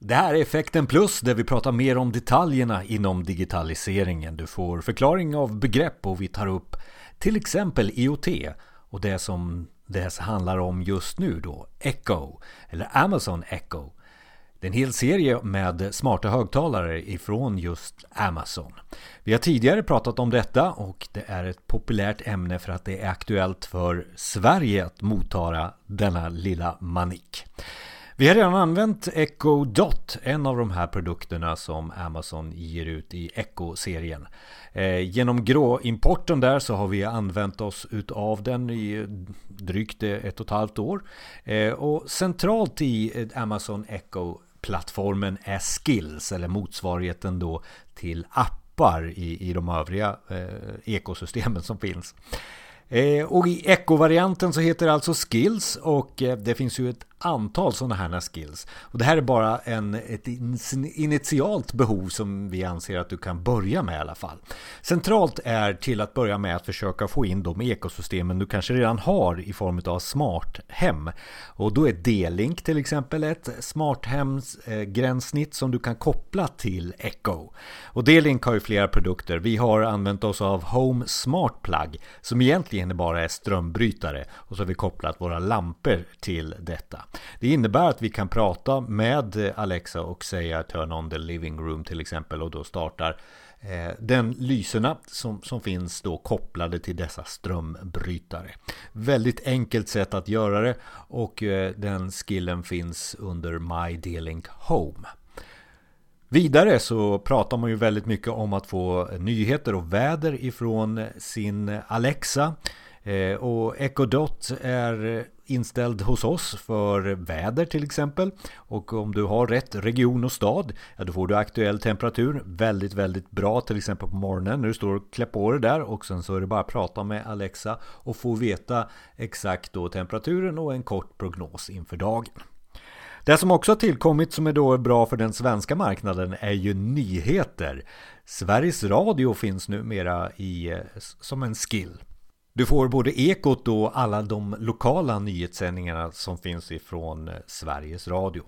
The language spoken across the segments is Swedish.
Det här är Effekten Plus där vi pratar mer om detaljerna inom digitaliseringen. Du får förklaring av begrepp och vi tar upp till exempel IoT och det som det handlar om just nu då, Echo eller Amazon Echo. Det är en hel serie med smarta högtalare ifrån just Amazon. Vi har tidigare pratat om detta och det är ett populärt ämne för att det är aktuellt för Sverige att mottara denna lilla manik. Vi har redan använt Echo Dot, en av de här produkterna som Amazon ger ut i Echo-serien. Genom gråimporten där så har vi använt oss av den i drygt 1,5 år. Och centralt i Amazon Echo-plattformen är Skills, eller motsvarigheten då till appar i de övriga ekosystemen som finns. Och i Echo-varianten så heter det alltså Skills och det finns ju ett antal sådana här skills. Och det här är bara ett initialt behov som vi anser att du kan börja med i alla fall. Centralt är till att börja med att försöka få in de ekosystemen du kanske redan har i form av smart hem. Och då är D-Link till exempel ett smart hems gränssnitt som du kan koppla till Echo. Och D-Link har ju flera produkter. Vi har använt oss av Home Smart Plug som egentligen bara är strömbrytare och så har vi kopplat våra lampor till detta. Det innebär att vi kan prata med Alexa och säga turn on the living room till exempel och då startar den lyserna som finns då kopplade till dessa strömbrytare. Väldigt enkelt sätt att göra det och den skillen finns under My D-Link Home. Vidare så pratar man ju väldigt mycket om att få nyheter och väder ifrån sin Alexa. Och Echo Dot är inställd hos oss för väder till exempel. Och om du har rätt region och stad, ja, då får du aktuell temperatur. Väldigt, väldigt bra till exempel på morgonen när du står och klär på dig där. Och sen så är det bara att prata med Alexa och få veta exakt då temperaturen och en kort prognos inför dagen. Det som också har tillkommit som är då bra för den svenska marknaden är ju nyheter. Sveriges Radio finns numera som en skill. Du får både Ekot och alla de lokala nyhetssändningarna som finns ifrån Sveriges Radio.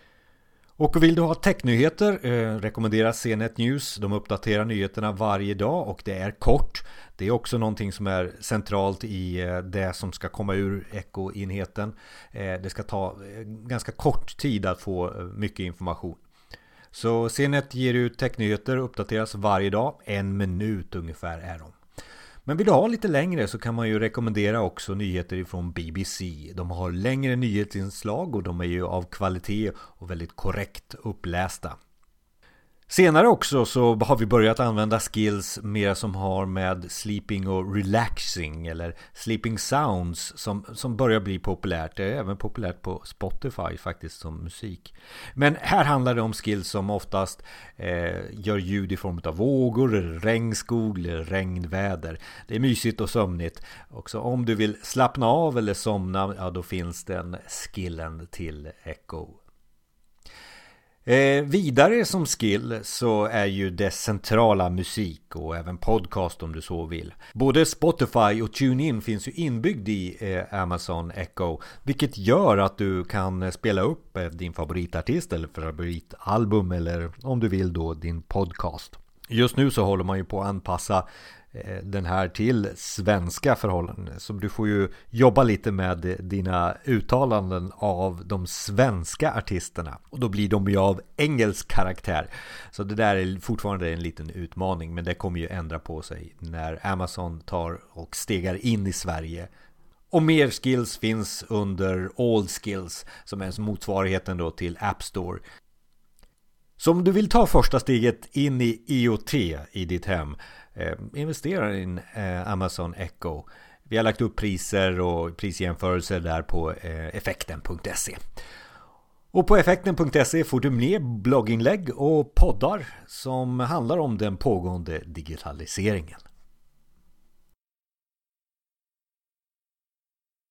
Och vill du ha technyheter, rekommenderas CNET News. De uppdaterar nyheterna varje dag och det är kort. Det är också någonting som är centralt i det som ska komma ur Echo-enheten. Det ska ta ganska kort tid att få mycket information. Så CNET ger ut technyheter och uppdateras varje dag. 1 minut ungefär är de. Men vill du ha lite längre så kan man ju rekommendera också nyheter ifrån BBC. De har längre nyhetsinslag och de är ju av kvalitet och väldigt korrekt upplästa. Senare också så har vi börjat använda skills mer som har med sleeping och relaxing eller sleeping sounds som börjar bli populärt. Det är även populärt på Spotify faktiskt som musik. Men här handlar det om skills som oftast gör ljud i form av vågor, regnskog eller regnväder. Det är mysigt och sömnigt. Också om du vill slappna av eller somna, ja då finns den skillen till Echo. Vidare som skill så är ju det centrala musik och även podcast om du så vill. Både Spotify och TuneIn finns ju inbyggd i Amazon Echo, vilket gör att du kan spela upp din favoritartist eller favoritalbum eller om du vill då din podcast. Just nu så håller man ju på att anpassa den här till svenska förhållanden. Så du får ju jobba lite med dina uttalanden av de svenska artisterna. Och då blir de ju av engelsk karaktär. Så det där är fortfarande en liten utmaning. Men det kommer ju ändra på sig när Amazon tar och stegar in i Sverige. Och mer skills finns under All Skills som är motsvarigheten då till App Store. Så om du vill ta första steget in i IoT i ditt hem, investera i en Amazon Echo. Vi har lagt upp priser och prisjämförelser där på effekten.se. Och på effekten.se får du mer blogginlägg och poddar som handlar om den pågående digitaliseringen.